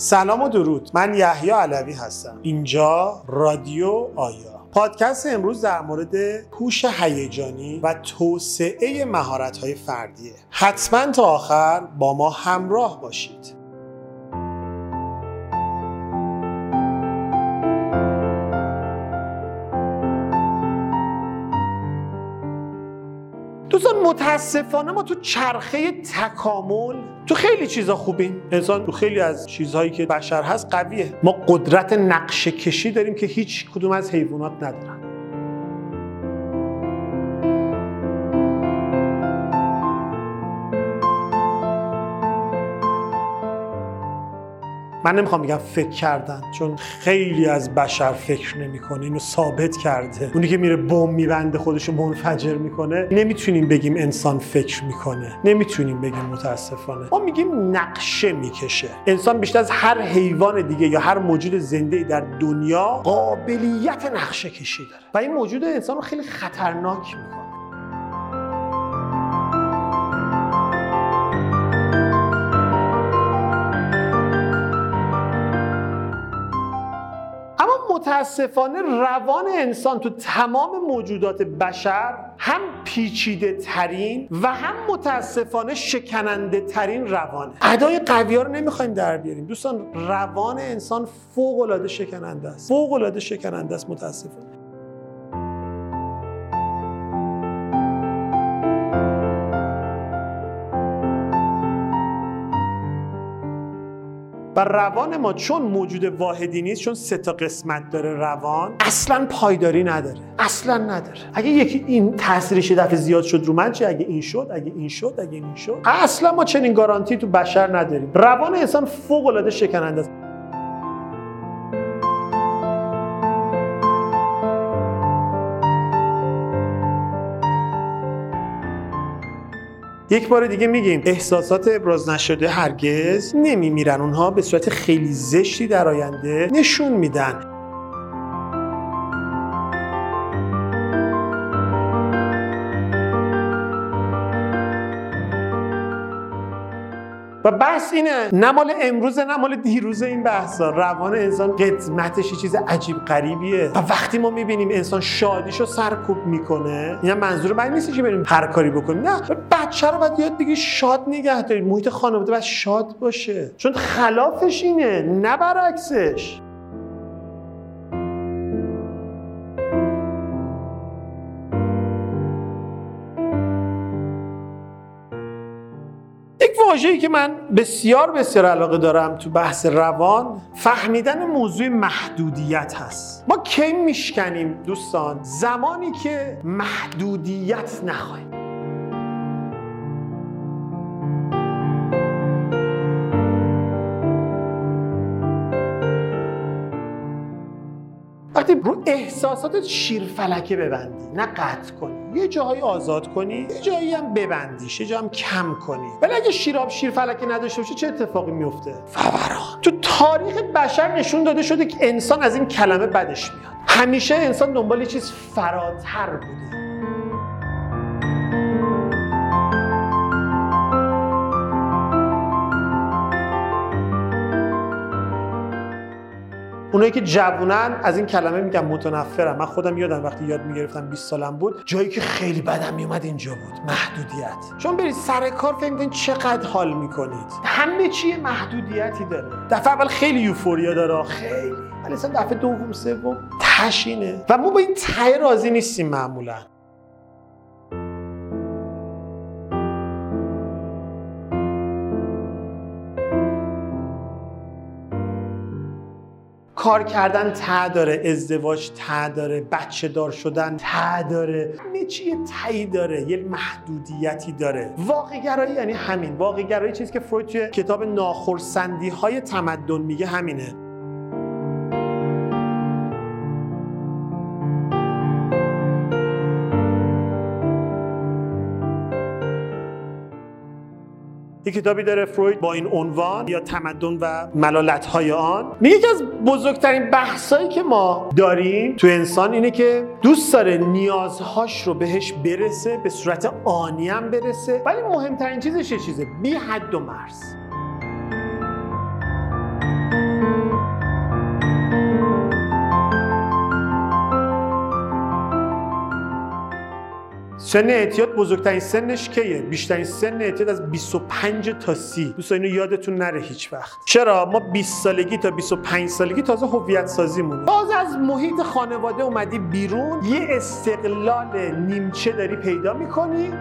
سلام و درود. من یحیی علوی هستم. اینجا رادیو آیا. پادکست امروز در مورد هوش هیجانی و توسعه مهارت‌های فردیه. حتما تا آخر با ما همراه باشید. دوستان، متاسفانه ما تو چرخه تکامل تو خیلی چیزا خوبیم. انسان تو خیلی از چیزهایی که بشر هست قویه. ما قدرت نقشه کشی داریم که هیچ کدوم از حیوانات ندارن. من نمیخوام بگم فکر کردن، چون خیلی از بشر فکر نمیکنه. اینو ثابت کرده. اونی که میره بمب میبنده خودشو منفجر میکنه، نمیتونیم بگیم انسان فکر میکنه. نمیتونیم بگیم متاسفانه. ما میگیم نقشه میکشه. انسان بیشتر از هر حیوان دیگه یا هر موجود زنده در دنیا قابلیت نقشه کشی داره و این موجود انسان رو خیلی خطرناک میکنه. متاسفانه روان انسان تو تمام موجودات بشر هم پیچیده ترین و هم متاسفانه شکننده ترین روانه. ادای قوی ها رو نمیخوایم در بیاریم دوستان. روان انسان فوق العاده شکننده است. فوق العاده شکننده است متاسفانه. و روان ما چون موجود واحدی نیست، چون 3 تا قسمت داره روان، اصلا پایداری نداره. اصلا نداره. اگه یکی این تاثیرش دفعه زیاد شد رو من چه؟ اگه این شد، اگه این شد، اگه این شد. اصلا ما چنین گارانتی تو بشر نداریم. روان انسان فوق العاده شکننده است. یک بار دیگه میگیم احساسات ابراز نشده هرگز نمیمیرن. اونها به صورت خیلی زشتی در آینده نشون میدن. و بحث اینه، نه مال امروزه نه مال دیروزه. این بحثا روان انسان قدمتش یه چیز عجیب غریبیه و وقتی ما میبینیم انسان شادیشو سرکوب میکنه، این منظور من نیست که بریم هر کاری بکنیم. نه، بچه رو باید یاد بگی شاد نگه دارید. محیط خانواده باید شاد باشه، چون خلافش اینه نه برعکسش. واژه‌ای که من بسیار علاقه دارم تو بحث روان، فهمیدن موضوع محدودیت هست. ما کی میشکنیم دوستان؟ زمانی که محدودیت نخواهیم. وقتی رو احساساتت شیرفلکه ببندی، نه قطع کنی، یه جاهایی آزاد کنی، یه جایی هم ببندیش، یه جا هم کم کنی. ولی اگه شیرفلکه نداشته باشه چه اتفاقی میفته؟ فوران. تو تاریخ بشر نشون داده شده که انسان از این کلمه بدش میاد. همیشه انسان دنبال یه چیز فراتر بوده. اونایی که جوونن از این کلمه میگن متنفرم. من خودم یادم وقتی یاد میگرفتم 20 سالم بود، جایی که خیلی بدم میومد اینجا بود، محدودیت. چون برید سر کار فکر میکنید چقدر حال میکنید. همه چی محدودیتی داره. دفعه اول خیلی یوفوریا داره، خیلی، ولی اصلا دفعه دوم سوم تشینه و ما با این ته راضی نیستیم معمولا. کار کردن ته داره، ازدواج ته داره، بچه دار شدن ته داره، همه چی یه تهی داره، یه محدودیتی داره. واقع گرایی یعنی همین. واقع گرایی چیزی که فروید توی کتاب ناخرسندی های تمدن میگه همینه. یک کتابی داره فروید با این عنوان، یا تمدن و ملالت‌های آن. میگه یکی از بزرگترین بحثایی که ما داریم تو انسان اینه که دوست داره نیازهاش رو بهش برسه، به صورت آنی هم برسه، ولی مهمترین چیزش یه چیزه: بی حد و مرز. سن اعتیاد بزرگترین سنش کیه؟ بیشترین سن اعتیاد از 25 تا 30. دوستان اینو یادتون نره هیچ وقت. چرا؟ ما 20 سالگی تا 25 سالگی تازه هویت سازیمونه. باز از محیط خانواده اومدی بیرون، یه استقلال نیمچه داری پیدا میکنی.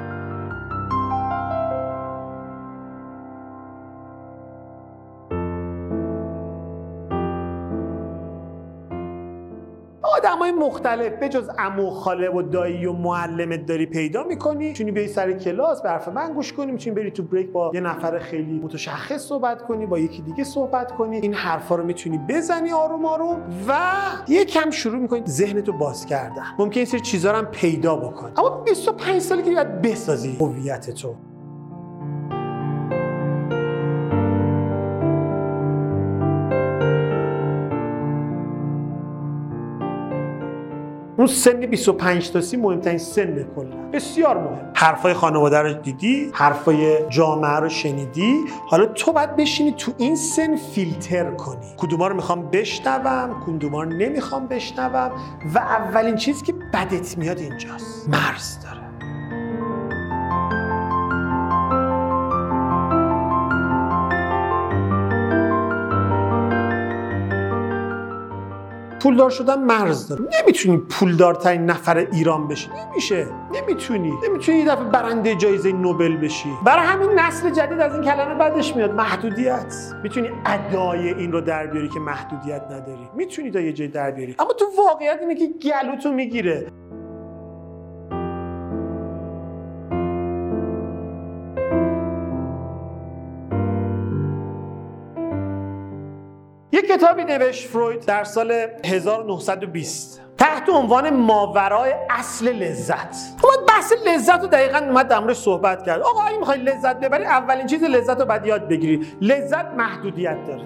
آدمای مختلف به جز عمو و خاله و دایی و معلمت داری پیدا میکنی. میتونی بیای سر کلاس به حرف من گوش کنی، میتونی بری تو بریک با یه نفر خیلی متشخص صحبت کنی، با یکی دیگه صحبت کنی. این حرفا رو میتونی بزنی آروم آروم و یکم شروع میکنی ذهنتو باز کردن. ممکنه این سری چیزا رو هم پیدا بکنی. اما 25 سالی که باید بسازی هویتتو. اون سن 25 تا 30 مهمترین سن کلا، بسیار مهم. حرفای خانواده رو دیدی، حرفای جامعه رو شنیدی، حالا تو باید بشینی تو این سن فیلتر کنی کدوما رو میخوام بشنوم، کدوما رو نمیخوام بشنوم. و اولین چیزی که بدت میاد اینجاست، مرز داره. پولدار شدن مرز داره. نمیتونی پولدارترین نفر ایران بشی، نمیشه. نمیتونی یه دفعه برنده جایزه نوبل بشی. برای همین نسل جدید از این کلمه بدش میاد، محدودیت. میتونی ادای این رو در بیاری که محدودیت نداری، میتونی تا یه جای در بیاری، اما تو واقعیت اینه که گلوتو میگیره. یک کتابی نوشت فروید در سال 1920 تحت عنوان ماورای اصل لذت. اومد بحث لذت رو دقیقاً اومد در موردش صحبت کرد. آقا اگه میخوای لذت ببری، اولین چیز لذت رو باید یاد بگیری. لذت محدودیت داره.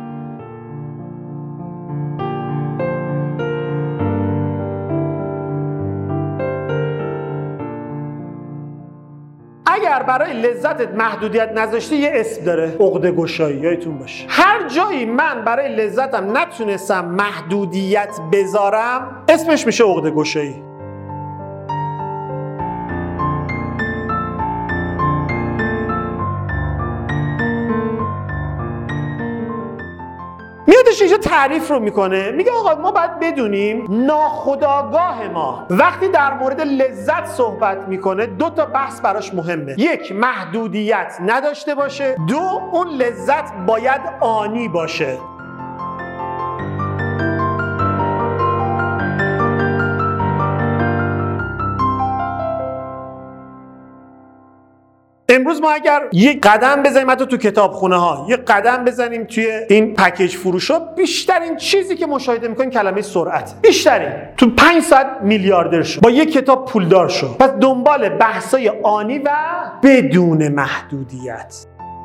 اگر برای لذتت محدودیت نذاشتی یه اسم داره، عقده گشایی. یادتون باشه هر جایی من برای لذتم نتونستم محدودیت بذارم اسمش میشه عقده گشایی. میادش اینجا تعریف رو میکنه، میگه آقا ما باید بدونیم ناخودآگاه ما وقتی در مورد لذت صحبت میکنه 2 تا بحث براش مهمه. 1 محدودیت نداشته باشه، 2 اون لذت باید آنی باشه. امروز ما اگر یک قدم بزنیم حتی تو کتابخونه ها، یک قدم بزنیم توی این پکیج فروش ها، بیشترین چیزی که مشاهده میکنیم کلمه سرعت. بیشترین تو 5 ساعت میلیاردر شو، با یک کتاب پولدار شو. پس دنبال بحثای آنی و بدون محدودیت.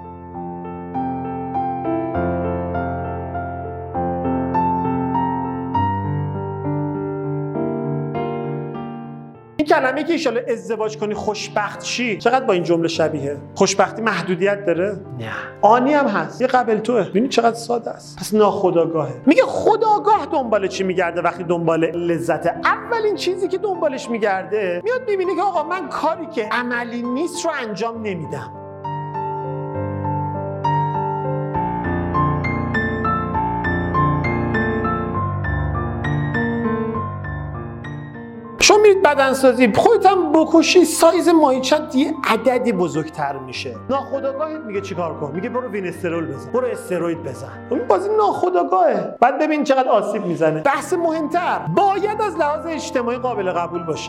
این کلمه که ایشالا ازدواج کنی خوشبخت شی، چقدر با این جمله شبیه؟ خوشبختی محدودیت داره؟ نه. آنی هم هست، یه قبل توه. ببینید چقدر ساده است. پس ناخودآگاهه. میگه خودآگاه دنبال چی میگرده وقتی دنبال لذت؟ اولین چیزی که دنبالش میگرده، میاد میبینه که آقا من کاری که عملی نیست رو انجام نمیدم. شما میرید بدنسازی، خودت هم بکشی، سایز ماهیچت یه عددی بزرگتر میشه. ناخودآگاهت میگه چیکار کن؟ میگه برو وینسترول بزن، برو استروید بزن. این بازی ناخودآگاهه. بعد ببین چقدر آسیب میزنه. بحث مهمتر، باید از لحاظ اجتماعی قابل قبول باشه.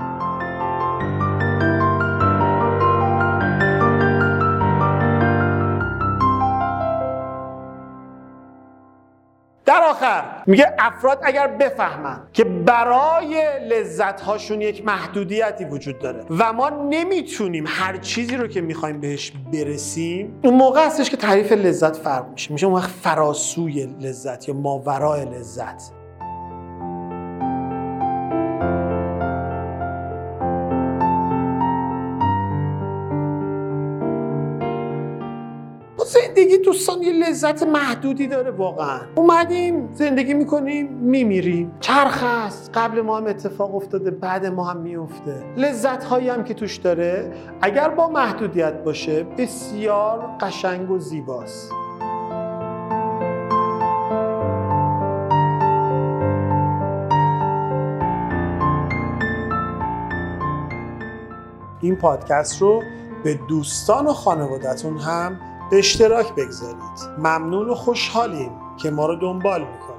در آخر میگه افراد اگر بفهمن که برای لذت هاشون یک محدودیتی وجود داره و ما نمیتونیم هر چیزی رو که میخوایم بهش برسیم، اون موقع هستش که تعریف لذت فرق میشه اون وقت فراسوی لذت یا ماورای لذت. زندگی دوستان یه لذت محدودی داره واقعا. اومدیم زندگی میکنیم میمیریم. چرخ است، قبل ما هم اتفاق افتاده، بعد ما هم میفته. لذت هایی هم که توش داره اگر با محدودیت باشه بسیار قشنگ و زیباست. این پادکست رو به دوستان و خانوادتون هم به اشتراک بگذارید. ممنون و خوشحالیم که ما رو دنبال میکنید.